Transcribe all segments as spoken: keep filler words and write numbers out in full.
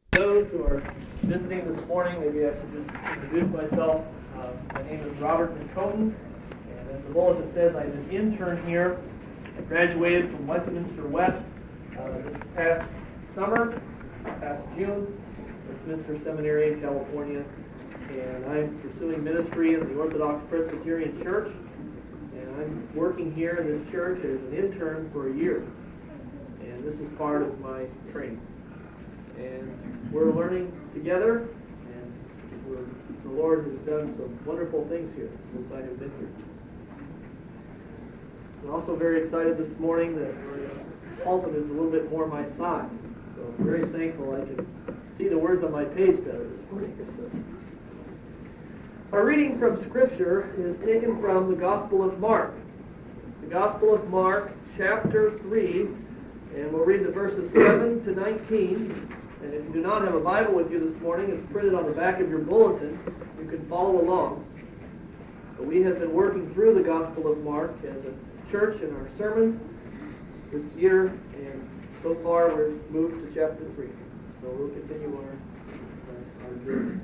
Those who are visiting this morning, maybe I should just introduce myself. Uh, my name is Robert McCoten, and as the bulletin says, I'm an intern here. I graduated from Westminster West uh, this past summer, past June, Westminster Seminary in California, and I'm pursuing ministry in the Orthodox Presbyterian Church, and I'm working here in this church as an intern for a year, and this is part of my training. And we're learning together, and we're, the Lord has done some wonderful things here since I have been here. I'm also very excited this morning that the pulpit is a little bit more my size, so I'm very thankful I can see the words on my page better this morning. So. Our reading from Scripture is taken from the Gospel of Mark. The Gospel of Mark, chapter three, and we'll read the verses seven to nineteen. And if you do not have a Bible with you this morning, it's printed on the back of your bulletin. You can follow along. But we have been working through the Gospel of Mark as a church in our sermons this year, and so far we're moved to chapter three. So we'll continue our, our journey.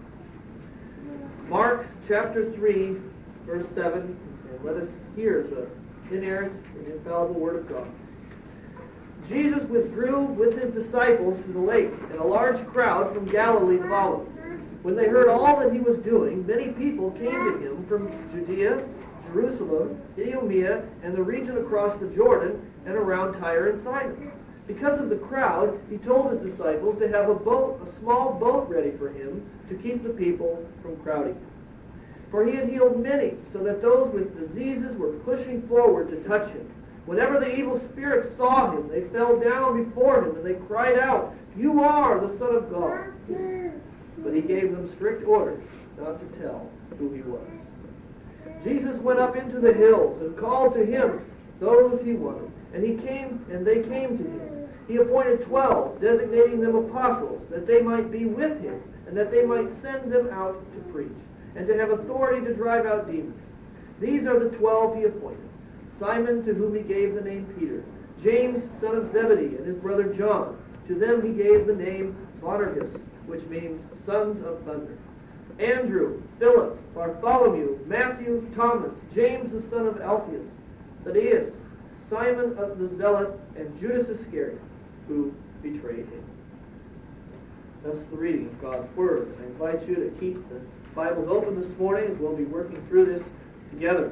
Mark chapter three, verse seven, and let us hear the inerrant and infallible Word of God. Jesus withdrew with his disciples to the lake, and a large crowd from Galilee followed. When they heard all that he was doing, many people came to him from Judea, Jerusalem, Idumea, and the region across the Jordan, and around Tyre and Sidon. Because of the crowd, he told his disciples to have a boat, a small boat ready for him to keep the people from crowding. For he had healed many, so that those with diseases were pushing forward to touch him. Whenever the evil spirits saw him, they fell down before him, and they cried out, "You are the Son of God." But he gave them strict orders not to tell who he was. Jesus went up into the hills and called to him those he wanted, and he came, and they came to him. He appointed twelve, designating them apostles, that they might be with him, and that they might send them out to preach, and to have authority to drive out demons. These are the twelve he appointed: Simon, to whom he gave the name Peter, James, son of Zebedee, and his brother John. To them he gave the name Boanerges, which means sons of thunder. Andrew, Philip, Bartholomew, Matthew, Thomas, James the son of Alphaeus, Thaddeus, Simon of the Zealot, and Judas Iscariot, who betrayed him. That's the reading of God's Word. I invite you to keep the Bibles open this morning as we'll be working through this together.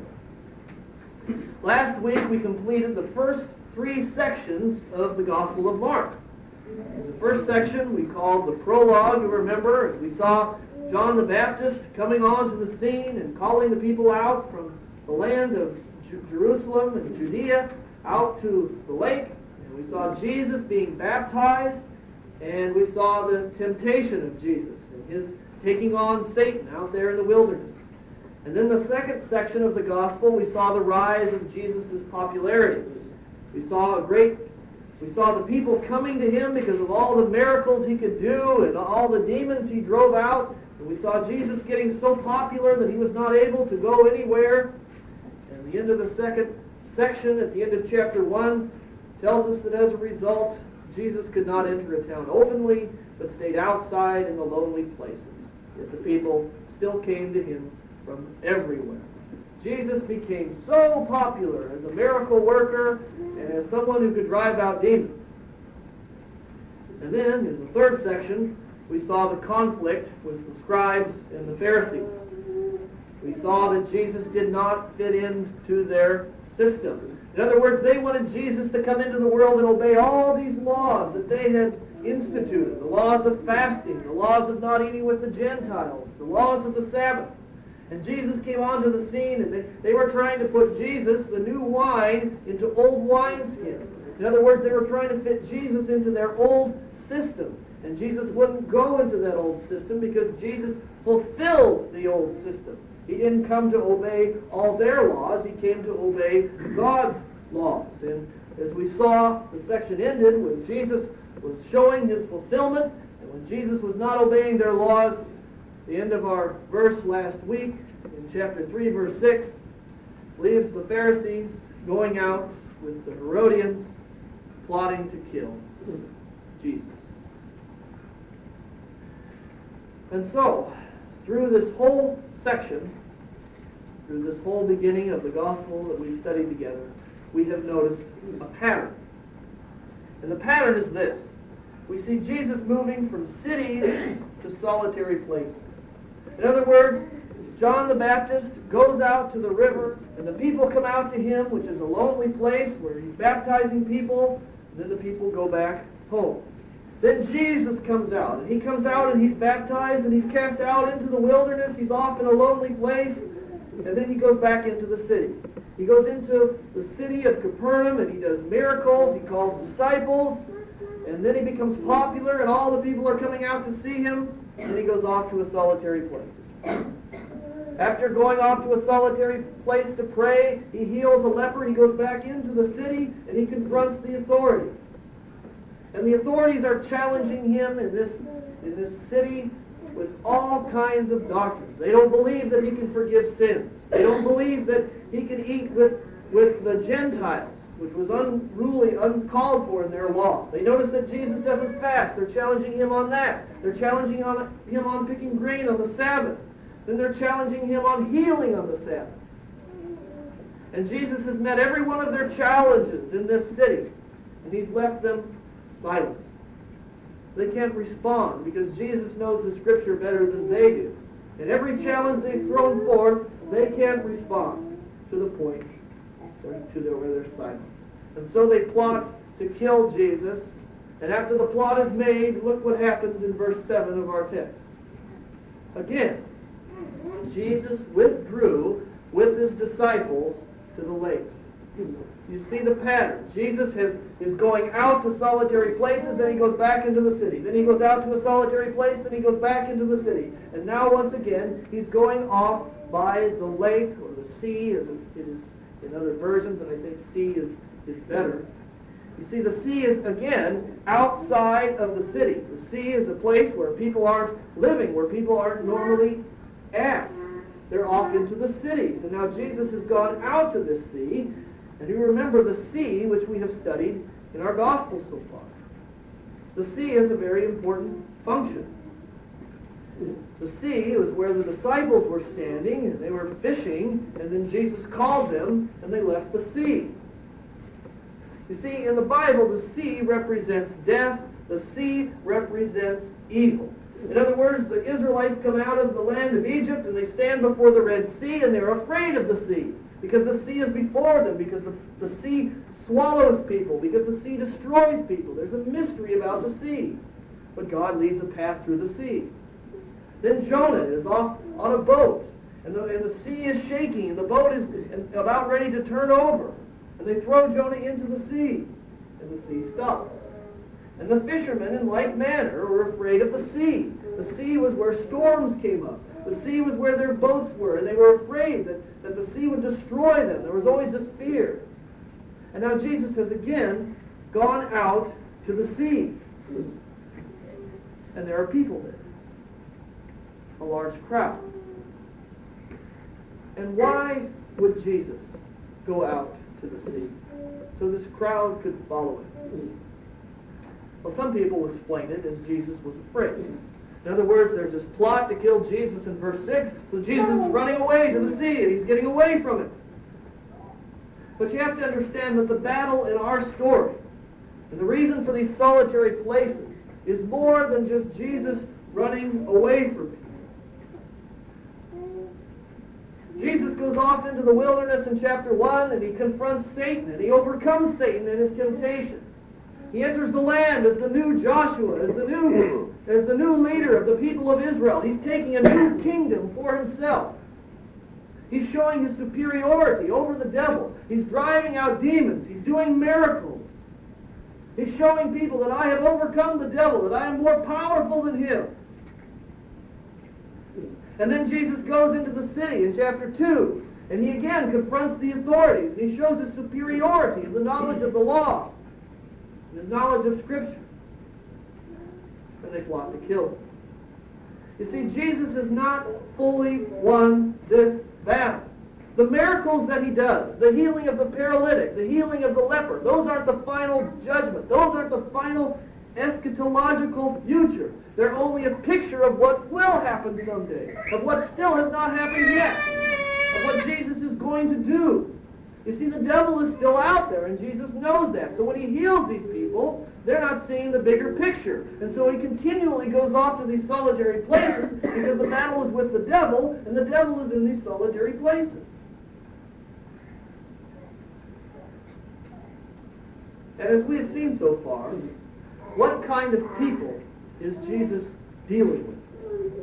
Last week we completed the first three sections of the Gospel of Mark. In the first section we called the prologue, you remember, we saw John the Baptist coming onto the scene and calling the people out from the land of Jerusalem and Judea out to the lake. And we saw Jesus being baptized, and we saw the temptation of Jesus and his taking on Satan out there in the wilderness. And then the second section of the gospel, we saw the rise of Jesus' popularity. We saw a great, we saw the people coming to him because of all the miracles he could do and all the demons he drove out. And we saw Jesus getting so popular that he was not able to go anywhere. And the end of the second section, at the end of chapter one, tells us that as a result, Jesus could not enter a town openly, but stayed outside in the lonely places. Yet the people still came to him from everywhere. Jesus became so popular as a miracle worker and as someone who could drive out demons. And then, in the third section, we saw the conflict with the scribes and the Pharisees. We saw that Jesus did not fit into their system. In other words, they wanted Jesus to come into the world and obey all these laws that they had instituted. The laws of fasting, the laws of not eating with the Gentiles, the laws of the Sabbath. And Jesus came onto the scene, and they, they were trying to put Jesus, the new wine, into old wineskins. In other words, they were trying to fit Jesus into their old system. And Jesus wouldn't go into that old system because Jesus fulfilled the old system. He didn't come to obey all their laws. He came to obey God's laws. And as we saw, the section ended when Jesus was showing his fulfillment, and when Jesus was not obeying their laws. The end of our verse last week, in chapter three, verse six, leaves the Pharisees going out with the Herodians, plotting to kill Jesus. And so, through this whole section, through this whole beginning of the gospel that we've studied together, we have noticed a pattern. And the pattern is this. We see Jesus moving from cities to solitary places. In other words, John the Baptist goes out to the river, and the people come out to him, which is a lonely place where he's baptizing people, and then the people go back home. Then Jesus comes out, and he comes out and he's baptized, and he's cast out into the wilderness. He's off in a lonely place, and then he goes back into the city. He goes into the city of Capernaum, and he does miracles. He calls disciples, and then he becomes popular, and all the people are coming out to see him, and he goes off to a solitary place. After going off to a solitary place to pray, he heals a leper. He goes back into the city, and he confronts the authorities. And the authorities are challenging him in this, in this city with all kinds of doctrines. They don't believe that he can forgive sins. They don't believe that he can eat with, with the Gentiles, which was unruly, uncalled for in their law. They notice that Jesus doesn't fast. They're challenging him on that. They're challenging on, him on picking grain on the Sabbath. Then they're challenging him on healing on the Sabbath. And Jesus has met every one of their challenges in this city, and he's left them silent. They can't respond because Jesus knows the Scripture better than they do. And every challenge they've thrown forth, they can't respond to the point to the, where they're silent. And so they plot to kill Jesus. And after the plot is made, look what happens in verse seven of our text. Again, Jesus withdrew with his disciples to the lake. You see the pattern. Jesus has, is going out to solitary places, then he goes back into the city. Then he goes out to a solitary place, then he goes back into the city. And now, once again, he's going off by the lake, or the sea, as it is in other versions, and I think sea is, is better. You see, the sea is, again, outside of the city. The sea is a place where people aren't living, where people aren't normally at. They're off into the cities. And now Jesus has gone out to this sea. And you remember the sea, which we have studied in our gospel so far. The sea has a very important function. The sea was where the disciples were standing, and they were fishing, and then Jesus called them, and they left the sea. You see, in the Bible, the sea represents death. The sea represents evil. In other words, the Israelites come out of the land of Egypt, and they stand before the Red Sea, and they're afraid of the sea. Because the sea is before them, because the, the sea swallows people, because the sea destroys people. There's a mystery about the sea. But God leads a path through the sea. Then Jonah is off on a boat, and the, and the sea is shaking, and the boat is about ready to turn over. And they throw Jonah into the sea, and the sea stops. And the fishermen, in like manner, were afraid of the sea. The sea was where storms came up. The sea was where their boats were, and they were afraid that, that the sea would destroy them. There was always this fear. And now Jesus has again gone out to the sea. And there are people there. A large crowd. And why would Jesus go out to the sea? So this crowd could follow him. Well, some people explain it as Jesus was afraid. In other words, there's this plot to kill Jesus in verse six, so Jesus is running away to the sea, and he's getting away from it. But you have to understand that the battle in our story, and the reason for these solitary places, is more than just Jesus running away from people. Jesus goes off into the wilderness in chapter one, and he confronts Satan, and he overcomes Satan in his temptation. He enters the land as the new Joshua, as the new, as the new leader of the people of Israel. He's taking a new kingdom for himself. He's showing his superiority over the devil. He's driving out demons. He's doing miracles. He's showing people that I have overcome the devil, that I am more powerful than him. And then Jesus goes into the city in chapter two, and he again confronts the authorities, and he shows his superiority in the knowledge of the law, his knowledge of Scripture. And they plot to kill him. You see, Jesus has not fully won this battle. The miracles that he does, the healing of the paralytic, the healing of the leper, those aren't the final judgment. Those aren't the final eschatological future. They're only a picture of what will happen someday, of what still has not happened yet, of what Jesus is going to do. You see, the devil is still out there, and Jesus knows that. So when he heals these people, they're not seeing the bigger picture. And so he continually goes off to these solitary places because the battle is with the devil, and the devil is in these solitary places. And as we have seen so far, what kind of people is Jesus dealing with?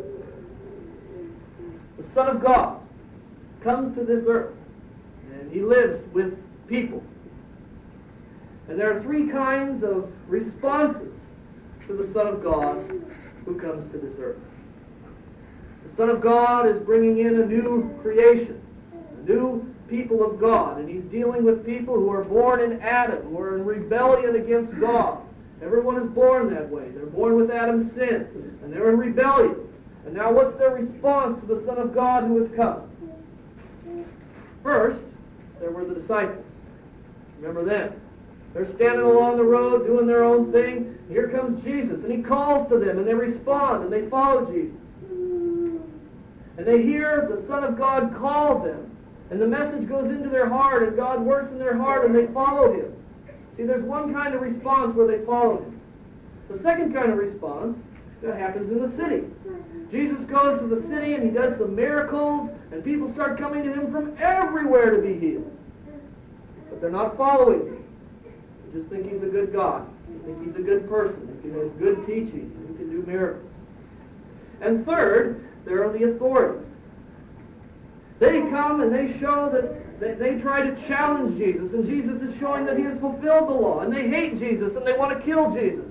The Son of God comes to this earth, and he lives with people. And there are three kinds of responses to the Son of God who comes to this earth. The Son of God is bringing in a new creation, a new people of God, and he's dealing with people who are born in Adam, who are in rebellion against God. Everyone is born that way. They're born with Adam's sin, and they're in rebellion. And now what's their response to the Son of God who has come? First, there were the disciples. Remember them. They're standing along the road doing their own thing. Here comes Jesus, and he calls to them, and they respond, and they follow Jesus. And they hear the Son of God call them, and the message goes into their heart, and God works in their heart, and they follow him. See, there's one kind of response where they follow him. The second kind of response that happens in the city. Jesus goes to the city, and he does some miracles, and people start coming to him from everywhere to be healed. But they're not following him. They just think he's a good God. They think he's a good person. He has good teaching. He can do miracles. And third, there are the authorities. They come and they show that they, they try to challenge Jesus, and Jesus is showing that he has fulfilled the law, and they hate Jesus, and they want to kill Jesus.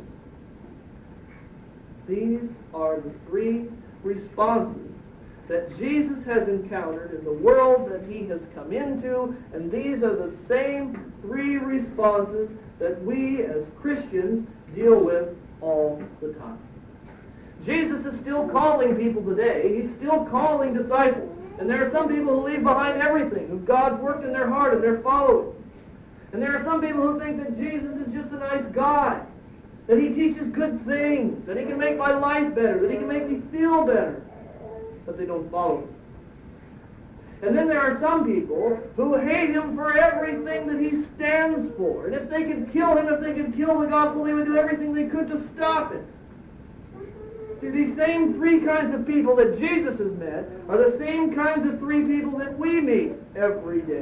These are the three responses that Jesus has encountered in the world that he has come into, and these are the same three responses that we as Christians deal with all the time. Jesus is still calling people today. He's still calling disciples. And there are some people who leave behind everything, who God's worked in their heart and they're following. And there are some people who think that Jesus is just a nice guy, that he teaches good things, that he can make my life better, that he can make me feel better. But they don't follow him. And then there are some people who hate him for everything that he stands for. And if they could kill him, if they could kill the gospel, they would do everything they could to stop it. See, these same three kinds of people that Jesus has met are the same kinds of three people that we meet every day.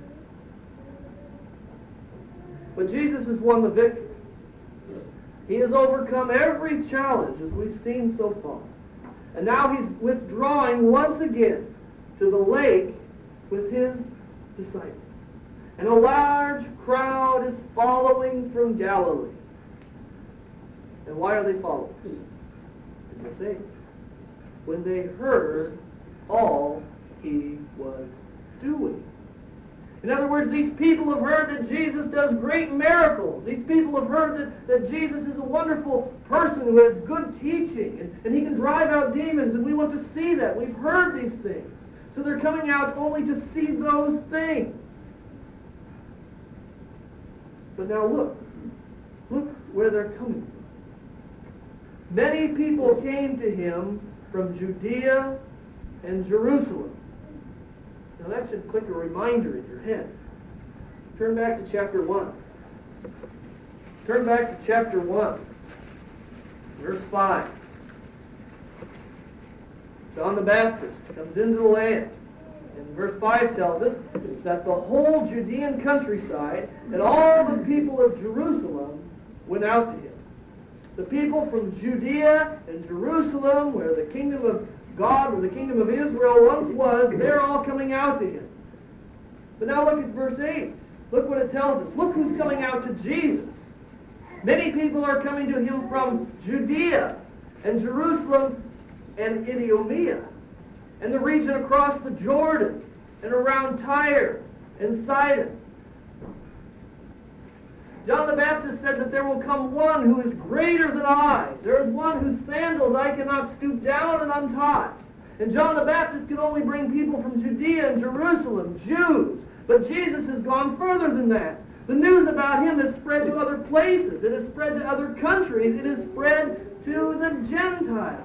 But Jesus has won the victory. He has overcome every challenge, as we've seen so far. And now he's withdrawing once again to the lake with his disciples. And a large crowd is following from Galilee. And why are they following? Verse eight. When they heard all he was doing. In other words, these people have heard that Jesus does great miracles. These people have heard that, that Jesus is a wonderful person who has good teaching, and, and he can drive out demons, and we want to see that. We've heard these things. So they're coming out only to see those things. But now look. Look where they're coming from. Many people came to him from Judea and Jerusalem. Now that should click a reminder in your head. Turn back to chapter one. Turn back to chapter one, verse five. John the Baptist comes into the land. And verse five tells us that the whole Judean countryside and all the people of Jerusalem went out to him. The people from Judea and Jerusalem, where the kingdom of God, where the kingdom of Israel once was, they're all coming out to him. But now look at verse eight. Look what it tells us. Look who's coming out to Jesus. Many people are coming to him from Judea and Jerusalem and Idumea and the region across the Jordan and around Tyre and Sidon. John the Baptist said that there will come one who is greater than I. There is one whose sandals I cannot stoop down and untie. And John the Baptist could only bring people from Judea and Jerusalem, Jews. But Jesus has gone further than that. The news about him has spread to other places. It has spread to other countries. It has spread to the Gentiles.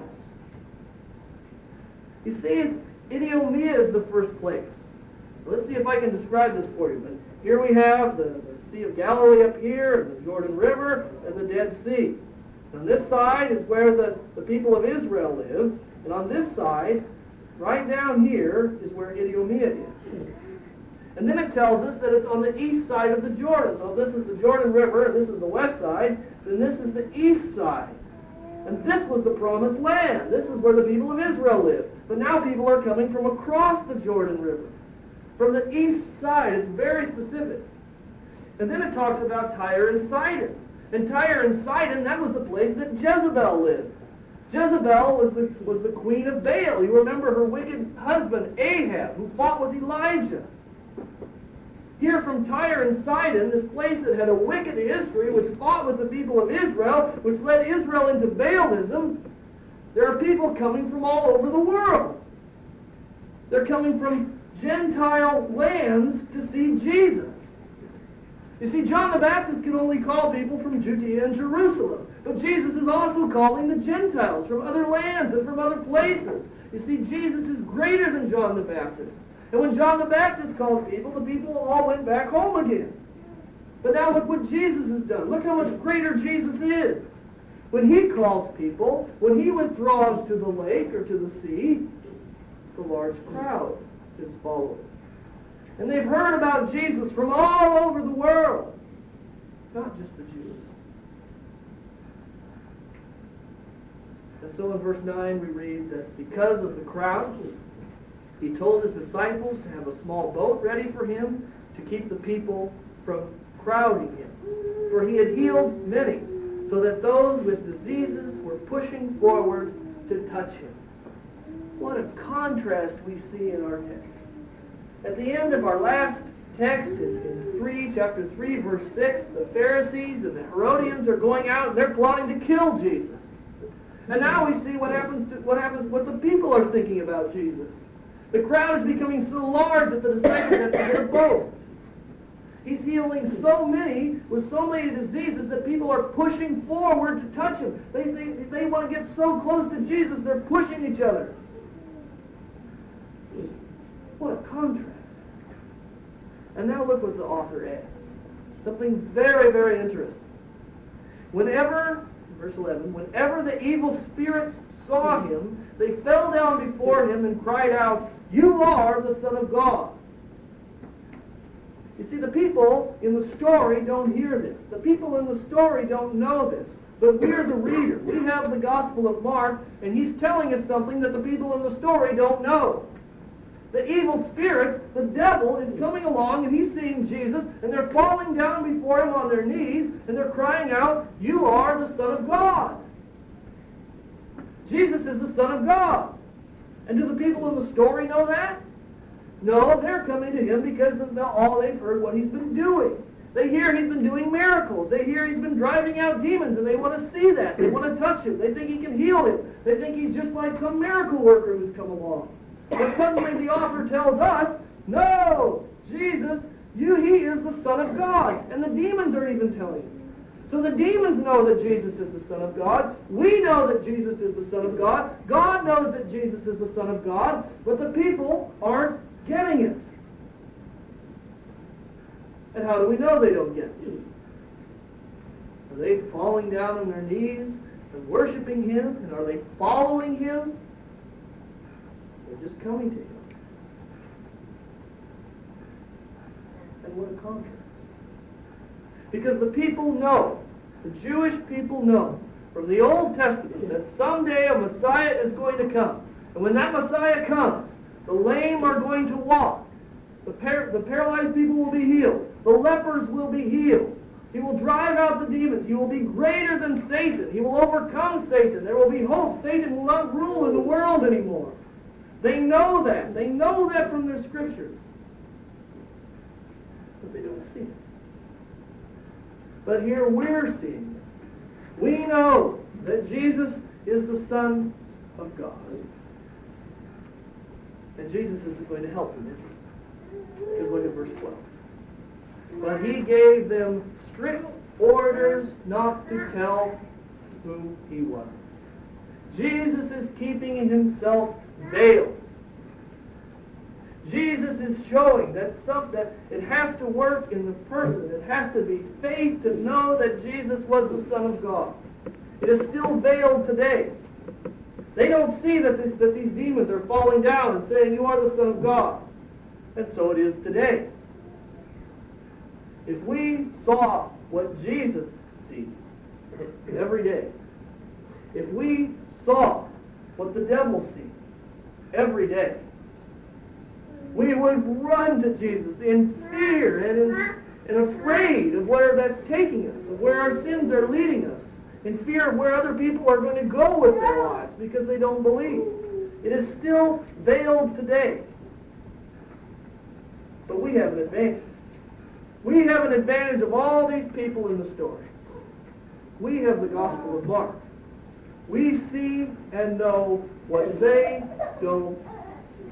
You see, it's, Idumea is the first place. Let's see if I can describe this for you. But here we have the, the Sea of Galilee up here, and the Jordan River, and the Dead Sea. On this side is where the, the people of Israel live, and on this side, right down here, is where Idumea is. And then it tells us that it's on the east side of the Jordan. So if this is the Jordan River, and this is the west side, then this is the east side. And this was the promised land. This is where the people of Israel live. But now people are coming from across the Jordan River, from the east side. It's very specific. And then it talks about Tyre and Sidon. And Tyre and Sidon, that was the place that Jezebel lived. Jezebel was the, was the queen of Baal. You remember her wicked husband, Ahab, who fought with Elijah. Here from Tyre and Sidon, this place that had a wicked history, which fought with the people of Israel, which led Israel into Baalism, there are people coming from all over the world. They're coming from Gentile lands to see Jesus. You see, John the Baptist can only call people from Judea and Jerusalem. But Jesus is also calling the Gentiles from other lands and from other places. You see, Jesus is greater than John the Baptist. And when John the Baptist called people, the people all went back home again. But now look what Jesus has done. Look how much greater Jesus is. When he calls people, when he withdraws to the lake or to the sea, the large crowd is following. And they've heard about Jesus from all over the world, not just the Jews. And so in verse nine we read that because of the crowd, he told his disciples to have a small boat ready for him to keep the people from crowding him. For he had healed many, so that those with diseases were pushing forward to touch him. What a contrast we see in our text. At the end of our last text, in, in three, chapter three, verse six, the Pharisees and the Herodians are going out and they're plotting to kill Jesus. And now we see what happens to what happens what the people are thinking about Jesus. The crowd is becoming so large that the disciples have to get a boat. He's healing so many with so many diseases that people are pushing forward to touch him. They, they, they want to get so close to Jesus, they're pushing each other. What a contrast. And now look what the author adds. Something very, very interesting. Whenever, verse eleven, whenever the evil spirits saw him, they fell down before him and cried out, "You are the Son of God." You see, the people in the story don't hear this. The people in the story don't know this. But we're the reader. We have the Gospel of Mark, and he's telling us something that the people in the story don't know. The evil spirits, the devil, is coming along, and he's seeing Jesus, and they're falling down before him on their knees, and they're crying out, "You are the Son of God." Jesus is the Son of God. And do the people in the story know that? No, they're coming to him because of the, all they've heard what he's been doing. They hear he's been doing miracles. They hear he's been driving out demons, and they want to see that. They want to touch him. They think he can heal him. They think he's just like some miracle worker who's come along. But suddenly the author tells us, no, Jesus, you, he is the Son of God. And the demons are even telling him. So the demons know that Jesus is the Son of God. We know that Jesus is the Son of God. God knows that Jesus is the Son of God. But the people aren't getting it. And how do we know they don't get it? Are they falling down on their knees and worshiping him? And are they following him? They're just coming to him. And what a contrast. Because the people know, the Jewish people know, from the Old Testament, that someday a Messiah is going to come. And when that Messiah comes, the lame are going to walk. The, par- the paralyzed people will be healed. The lepers will be healed. He will drive out the demons. He will be greater than Satan. He will overcome Satan. There will be hope. Satan will not rule in the world anymore. They know that. They know that from their scriptures. But they don't see it. But here we're seeing it. We know that Jesus is the Son of God. And Jesus isn't going to help him, is he? Because look at verse twelve. but he gave them strict orders not to tell who he was. Jesus is keeping himself veiled. Jesus is showing that some, that it has to work in the person. It has to be faith to know that Jesus was the Son of God. It is still veiled today. They don't see that, this, that these demons are falling down and saying, "You are the Son of God." And so it is today. If we saw what Jesus sees every day, if we saw what the devil sees every day, we would run to Jesus in fear and, in, and afraid of where that's taking us, of where our sins are leading us, in fear of where other people are going to go with their lives because they don't believe. It is still veiled today. But we have an advantage. We have an advantage of all these people in the story. We have the Gospel of Mark. We see and know what they don't see.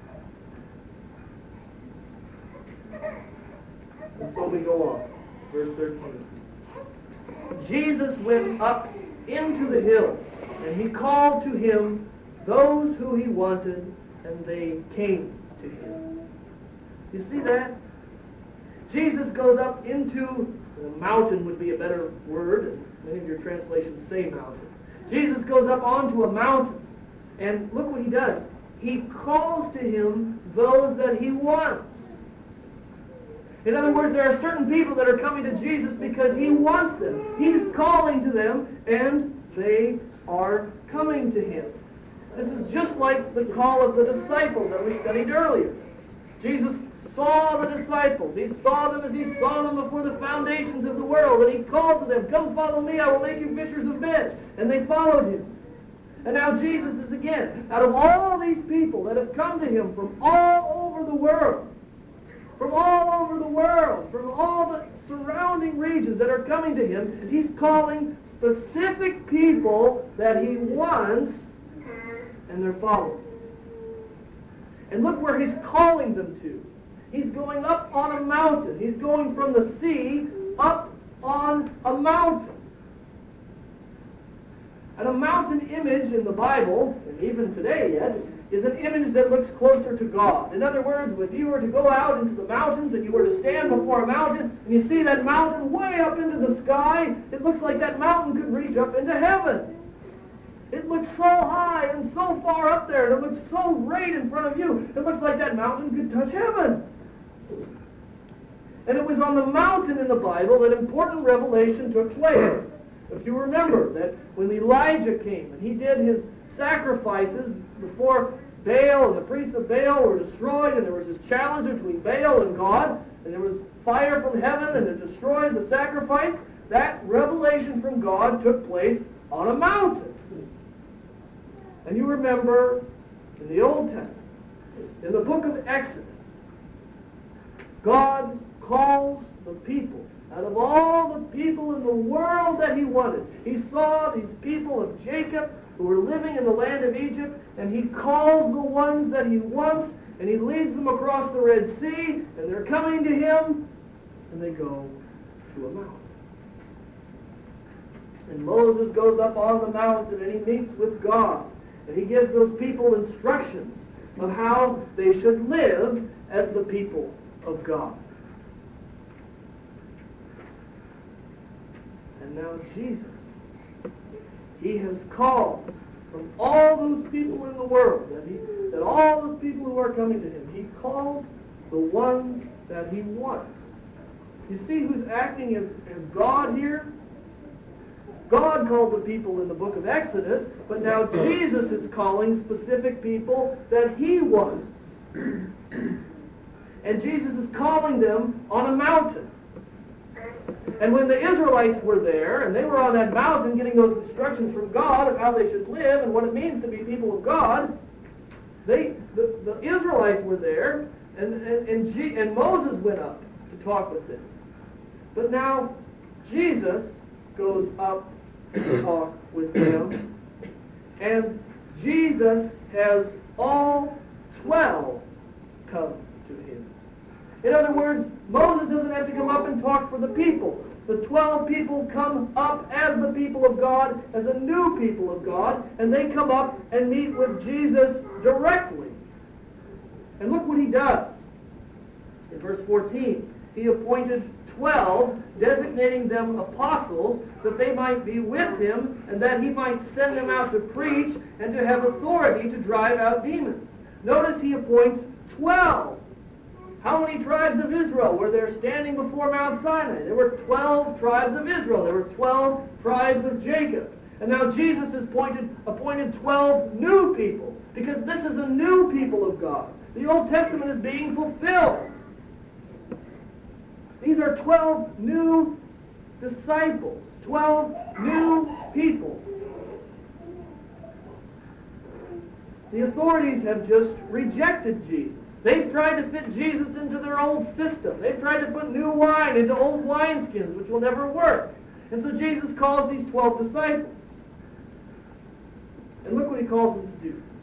And so we go on. Verse thirteen. Jesus went up into the hill, and he called to him those who he wanted, and they came to him. You see that? Jesus goes up into, the mountain would be a better word, and many of your translations say mountain. Jesus goes up onto a mountain, and look what he does. He calls to him those that he wants. In other words, there are certain people that are coming to Jesus because he wants them. He's calling to them, and they are coming to him. This is just like the call of the disciples that we studied earlier. Jesus saw the disciples. He saw them as he saw them before the foundations of the world, and he called to them, "Come follow me, I will make you fishers of men." And they followed him. And now Jesus is again, out of all these people that have come to him from all over the world, from all over the world, from all the surrounding regions that are coming to him, he's calling specific people that he wants, and they're following. And look where he's calling them to. He's going up on a mountain. He's going from the sea up on a mountain. And a mountain image in the Bible, and even today yet, is an image that looks closer to God. In other words, if you were to go out into the mountains and you were to stand before a mountain and you see that mountain way up into the sky, it looks like that mountain could reach up into heaven. It looks so high and so far up there, and it looks so right in front of you. It looks like that mountain could touch heaven. And it was on the mountain in the Bible that important revelation took place. If you remember that when Elijah came and he did his sacrifices before Baal, and the priests of Baal were destroyed, and there was this challenge between Baal and God, and there was fire from heaven and it destroyed the sacrifice, that revelation from God took place on a mountain. And you remember in the Old Testament, in the book of Exodus, God calls the people, out of all the people in the world that he wanted. He saw these people of Jacob who were living in the land of Egypt, and he calls the ones that he wants, and he leads them across the Red Sea, and they're coming to him, and they go to a mountain. And Moses goes up on the mountain, and he meets with God, and he gives those people instructions of how they should live as the people of God. And now Jesus, he has called from all those people in the world, that, he, that all those people who are coming to him, he calls the ones that he wants. You see who's acting as, as God here? God called the people in the book of Exodus, but now Jesus is calling specific people that he wants. And Jesus is calling them on a mountain. And when the Israelites were there, and they were on that mountain getting those instructions from God of how they should live and what it means to be people of God, they, the, the Israelites were there, and, and, and, G, and Moses went up to talk with them. But now Jesus goes up to talk with them, and Jesus has all twelve come to him. In other words, Moses doesn't have to come up and talk for the people. The twelve people come up as the people of God, as a new people of God, and they come up and meet with Jesus directly. And look what he does. In verse fourteen, he appointed twelve, designating them apostles, that they might be with him, and that he might send them out to preach, and to have authority to drive out demons. Notice he appoints twelve. How many tribes of Israel were there standing before Mount Sinai? There were twelve tribes of Israel. There were twelve tribes of Jacob. And now Jesus has appointed, appointed twelve new people, because this is a new people of God. The Old Testament is being fulfilled. These are twelve new disciples, twelve new people. The authorities have just rejected Jesus. They've tried to fit Jesus into their old system. They've tried to put new wine into old wineskins, which will never work. And so Jesus calls these twelve disciples. And look what he calls them to do.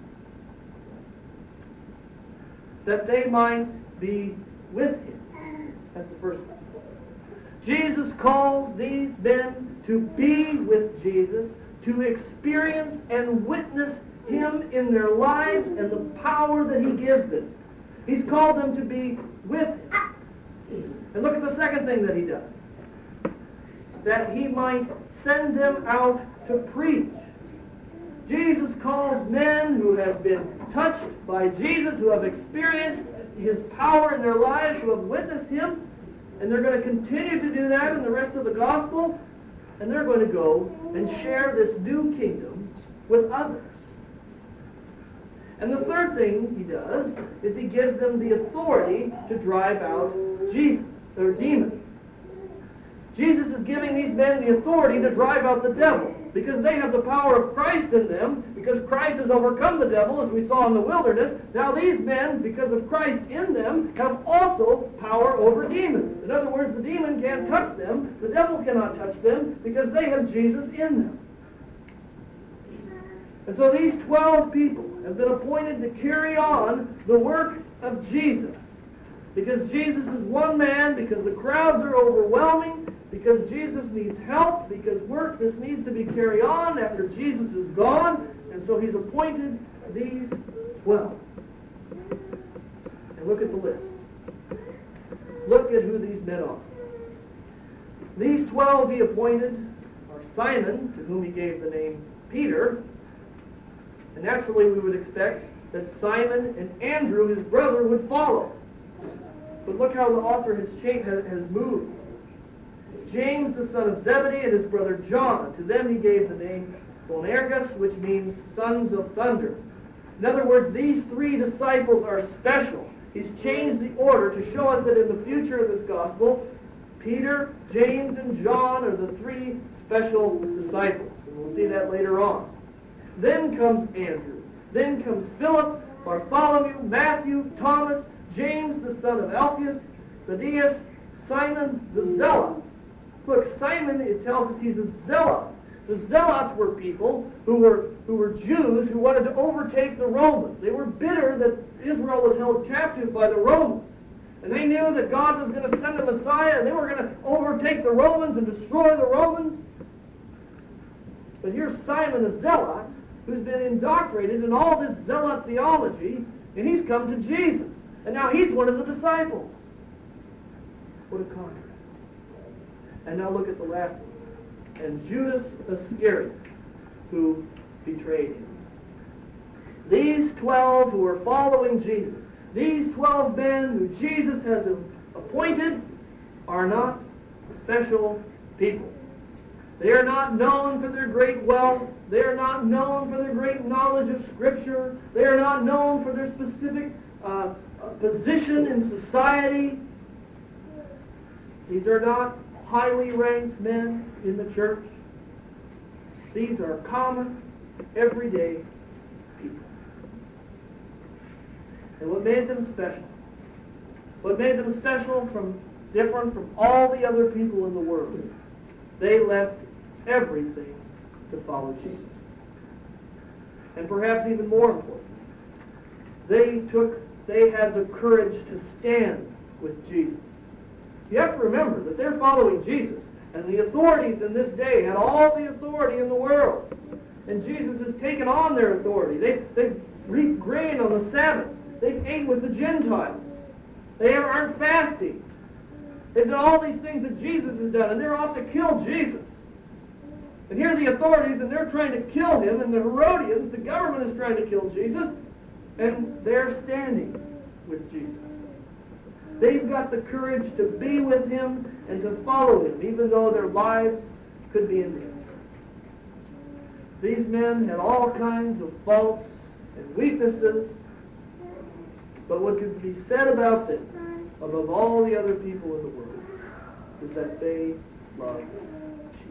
That they might be with him. That's the first thing. Jesus calls these men to be with Jesus, to experience and witness him in their lives and the power that he gives them. He's called them to be with him. And look at the second thing that he does. That he might send them out to preach. Jesus calls men who have been touched by Jesus, who have experienced his power in their lives, who have witnessed him, and they're going to continue to do that in the rest of the gospel, and they're going to go and share this new kingdom with others. And the third thing he does is he gives them the authority to drive out Jesus, or demons. Jesus is giving these men the authority to drive out the devil, because they have the power of Christ in them, because Christ has overcome the devil, as we saw in the wilderness. Now these men, because of Christ in them, have also power over demons. In other words, the demon can't touch them, the devil cannot touch them, because they have Jesus in them. And so these twelve people have been appointed to carry on the work of Jesus. Because Jesus is one man, because the crowds are overwhelming, because Jesus needs help, because work, this needs to be carried on after Jesus is gone, and so he's appointed these twelve. And look at the list. Look at who these men are. These twelve he appointed are Simon, to whom he gave the name Peter. And naturally we would expect that Simon and Andrew, his brother, would follow. But look how the author has, changed, has moved. James, the son of Zebedee, and his brother John. To them he gave the name Boanerges, which means sons of thunder. In other words, these three disciples are special. He's changed the order to show us that in the future of this gospel, Peter, James, and John are the three special disciples. And we'll see that later on. Then comes Andrew. Then comes Philip, Bartholomew, Matthew, Thomas, James, the son of Alphaeus, Thaddeus, Simon the Zealot. Look, Simon, it tells us he's a zealot. The zealots were people who were who were Jews who wanted to overtake the Romans. They were bitter that Israel was held captive by the Romans. And they knew that God was going to send a Messiah, and they were going to overtake the Romans and destroy the Romans. But here's Simon the Zealot, who's been indoctrinated in all this zealot theology, and he's come to Jesus. And now he's one of the disciples. What a contrast. And now look at the last one. And Judas Iscariot, who betrayed him. These twelve who are following Jesus, these twelve men who Jesus has appointed, are not special people. They are not known for their great wealth. They are not known for their great knowledge of Scripture. They are not known for their specific uh, position in society. These are not highly ranked men in the church. These are common, everyday people. And what made them special? What made them special from different from all the other people in the world? They left everything to follow Jesus. And perhaps even more important, they took, they had the courage to stand with Jesus. You have to remember that they're following Jesus, and the authorities in this day had all the authority in the world. And Jesus has taken on their authority. They, they've reaped grain on the Sabbath. They've ate with the Gentiles. They aren't fasting. They've done all these things that Jesus has done, and they're off to kill Jesus. And here are the authorities, and they're trying to kill him, and the Herodians, the government is trying to kill Jesus, and they're standing with Jesus. They've got the courage to be with him and to follow him, even though their lives could be in danger. These men had all kinds of faults and weaknesses, but what could be said about them, above all the other people in the world, is that they loved Jesus.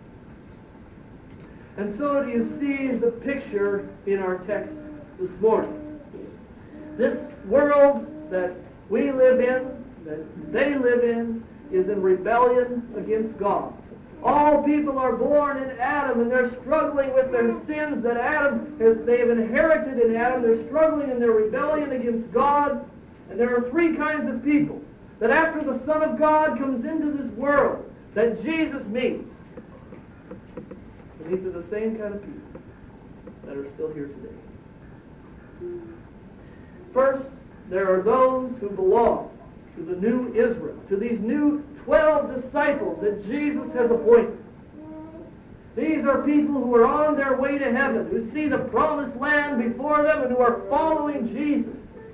And so do you see the picture in our text this morning? This world that we live in, that they live in, is in rebellion against God. All people are born in Adam, and they're struggling with their sins that Adam has, they have inherited in Adam. They're struggling in their rebellion against God. And there are three kinds of people that after the Son of God comes into this world, that Jesus meets. And these are the same kind of people that are still here today. First, there are those who belong to the new Israel, to these new twelve disciples that Jesus has appointed. These are people who are on their way to heaven, who see the promised land before them and who are following Jesus.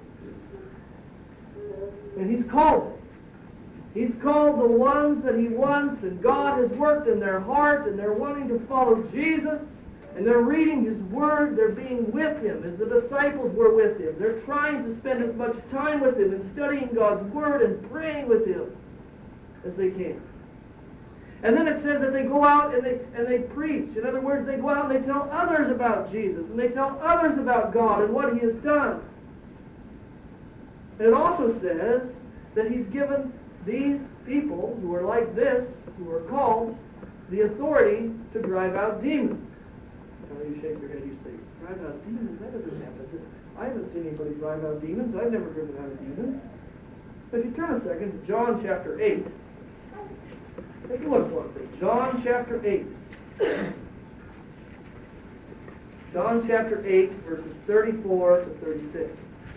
And he's called them. He's called the ones that he wants, and God has worked in their heart, and they're wanting to follow Jesus, and they're reading his word. They're being with him as the disciples were with him. They're trying to spend as much time with him and studying God's word and praying with him as they can. And then it says that they go out and they and they preach. In other words, they go out and they tell others about Jesus, and they tell others about God and what he has done. And it also says that he's given these people who are like this, who are called, the authority to drive out demons. Now you shake your head, you say, drive out demons? That doesn't happen. I haven't seen anybody drive out demons. I've never driven out a demon. If you turn a second to John chapter eight, take a look once. John chapter eight. John chapter eight, verses thirty-four to thirty-six.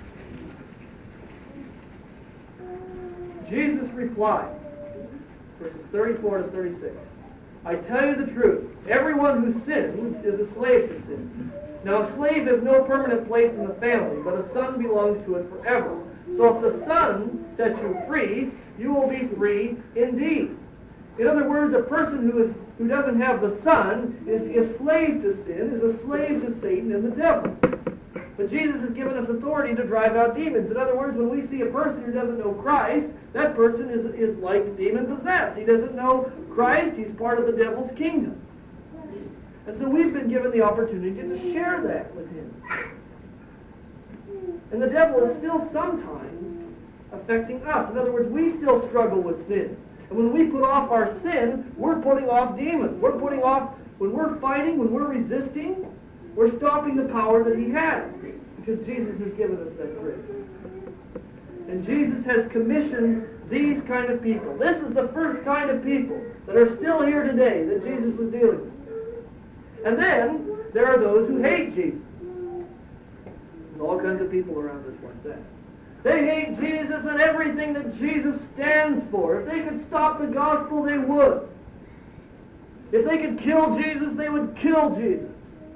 Jesus replied, verses thirty-four to thirty-six, I tell you the truth, everyone who sins is a slave to sin. Now a slave has no permanent place in the family, but a son belongs to it forever. So if the Son sets you free, you will be free indeed. In other words, a person who is who doesn't have the Son is a slave to sin, is a slave to Satan and the devil. But Jesus has given us authority to drive out demons. In other words, when we see a person who doesn't know Christ, that person is, is like demon-possessed. He doesn't know Christ. He's part of the devil's kingdom. And so we've been given the opportunity to share that with him. And the devil is still sometimes affecting us. In other words, we still struggle with sin. And when we put off our sin, we're putting off demons. We're putting off, when we're fighting, when we're resisting, we're stopping the power that he has, because Jesus has given us that grace. And Jesus has commissioned these kind of people. This is the first kind of people that are still here today that Jesus was dealing with. And then there are those who hate Jesus. There's all kinds of people around us like that. They hate Jesus and everything that Jesus stands for. If they could stop the gospel, they would. If they could kill Jesus, they would kill Jesus.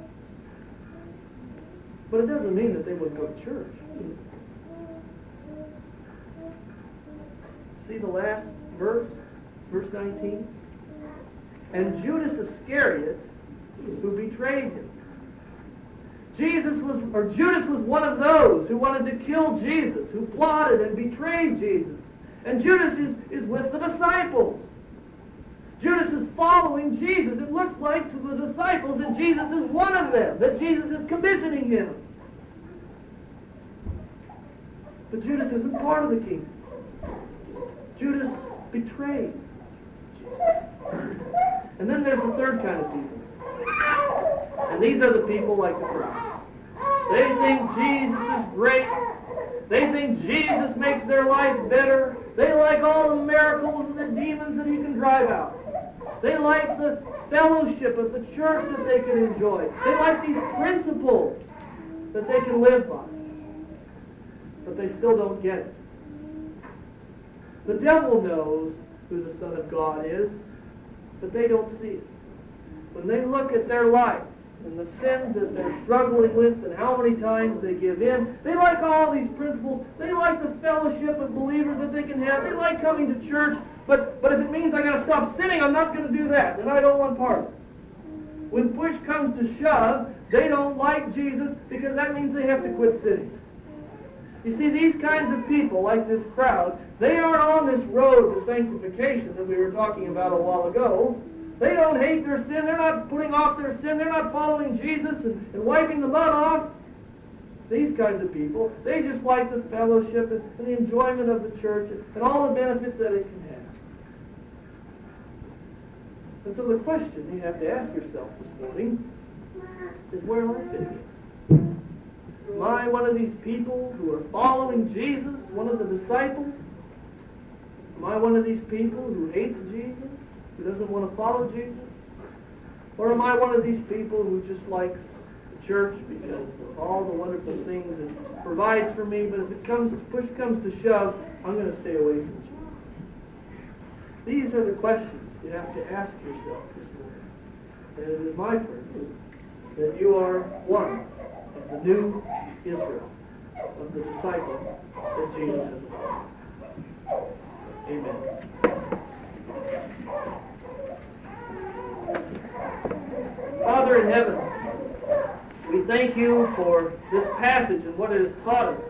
But it doesn't mean that they wouldn't go to church. See the last verse, verse nineteen? And Judas Iscariot, who betrayed him. Jesus was, or Judas was one of those who wanted to kill Jesus, who plotted and betrayed Jesus. And Judas is, is with the disciples. Judas is following Jesus. It looks like to the disciples that Jesus is one of them, that Jesus is commissioning him. But Judas isn't part of the kingdom. Judas betrays Jesus. And then there's the third kind of people. And these are the people like the crowd. They think Jesus is great. They think Jesus makes their life better. They like all the miracles and the demons that he can drive out. They like the fellowship of the church that they can enjoy. They like these principles that they can live by. But they still don't get it. The devil knows who the Son of God is, but they don't see it. When they look at their life and the sins that they're struggling with and how many times they give in, they like all these principles. They like the fellowship of believers that they can have. They like coming to church, but, but if it means I got to stop sinning, I'm not going to do that, and I don't want part of it. When push comes to shove, they don't like Jesus because that means they have to quit sinning. You see, these kinds of people, like this crowd, they aren't on this road to sanctification that we were talking about a while ago. They don't hate their sin. They're not putting off their sin. They're not following Jesus and, and wiping the mud off. These kinds of people, they just like the fellowship and, and the enjoyment of the church and, and all the benefits that it can have. And so the question you have to ask yourself this morning is, where am I fitting in? Am I one of these people who are following Jesus, one of the disciples? Am I one of these people who hates Jesus, who doesn't want to follow Jesus? Or am I one of these people who just likes the church because of all the wonderful things it provides for me, but if it comes to push comes to shove, I'm going to stay away from Jesus? These are the questions you have to ask yourself this morning. And it is my prayer that you are one of the new Israel, of the disciples that Jesus has appointed. Amen. Father in heaven, we thank you for this passage and what it has taught us.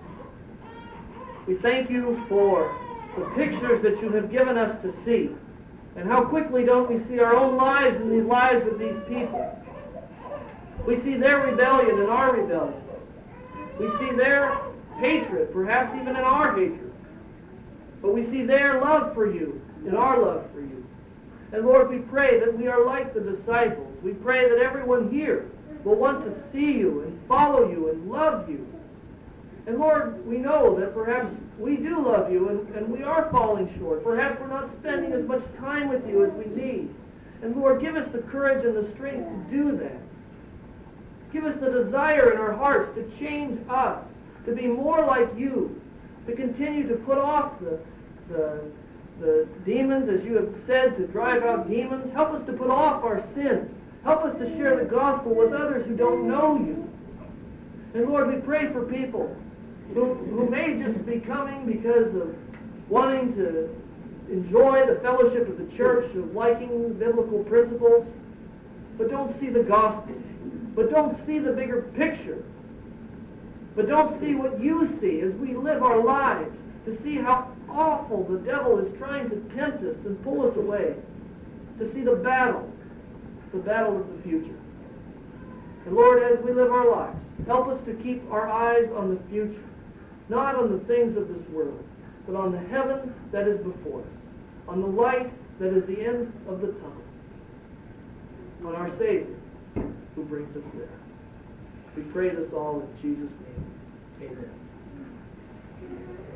We thank you for the pictures that you have given us to see. And how quickly don't we see our own lives and these lives of these people. We see their rebellion and our rebellion. We see their hatred, perhaps even in our hatred. But we see their love for you and our love for you. And Lord, we pray that we are like the disciples. We pray that everyone here will want to see you and follow you and love you. And Lord, we know that perhaps we do love you and, and we are falling short. Perhaps we're not spending as much time with you as we need. And Lord, give us the courage and the strength to do that. Give us the desire in our hearts to change us, to be more like you, to continue to put off the, the, the demons, as you have said, to drive out demons. Help us to put off our sins. Help us to share the gospel with others who don't know you. And Lord, we pray for people who, who may just be coming because of wanting to enjoy the fellowship of the church, of liking biblical principles, but don't see the gospel, but don't see the bigger picture, but don't see what you see as we live our lives, to see how awful the devil is trying to tempt us and pull us away, to see the battle, the battle of the future. And Lord, as we live our lives, help us to keep our eyes on the future, not on the things of this world, but on the heaven that is before us, on the light that is the end of the tunnel, on our Savior who brings us there. We pray this all in Jesus' name. Amen.